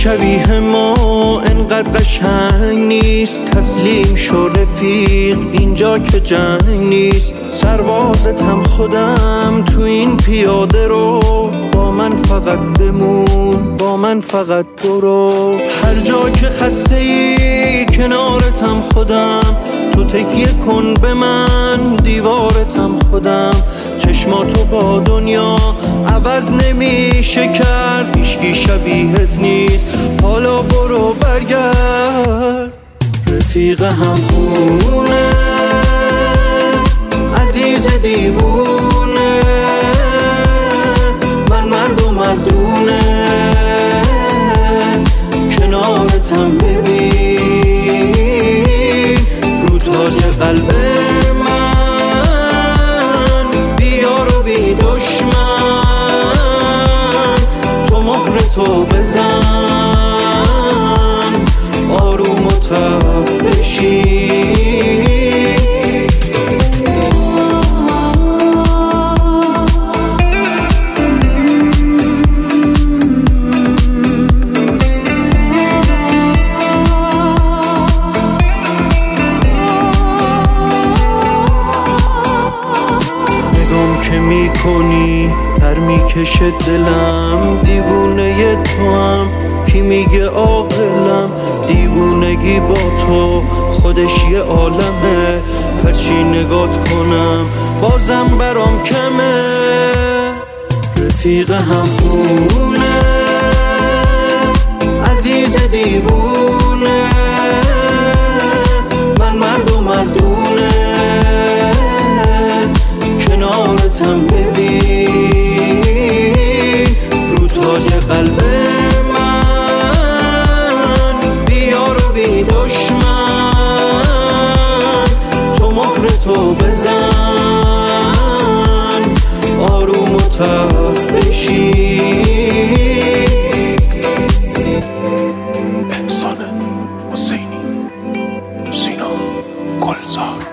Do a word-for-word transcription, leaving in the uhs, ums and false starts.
شبیه ما انقدر قشنگ نیست. تسلیم شو رفیق اینجا که جنگ نیست. سربازتم خودم تو این پیاده رو، با من فقط بمون، با من فقط برو. هر جا که خسته ای کنارتم خودم، تو تکیه کن به من دیوارتم خودم. چشماتو با دنیا عوض نمیشه کرد، هیچکی شبیهت نیست، حالا برو برگرد. رفیق هم خونه عزیز دیوونه، من مرد و مردونه. کنارتم ببین رو تاج قلب من، بیار و بی دشمن تو مهر تو بزن، آروم و تف بشی. که میکنی هر میکشه دلم، دیوونه تو هم کی میگه عاقلم. دیوونگی با تو خودش یه عالمه، هرچی نگات کنم بازم برام کمه. رفیق هم خونه عزیز دیوونه، من مرد و مردونه. کنارتم ببین رو تاج قلب من، بیار و بی دشمن تو مهر تو بزن، آروم و تف بشی. احسان حسینی، سینا گلزار.